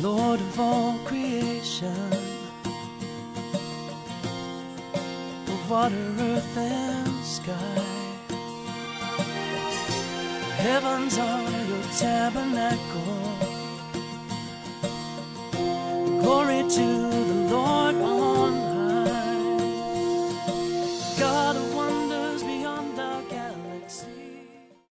Lord of all creation, of water, earth, and sky. Heavens are your tabernacle. Glory to the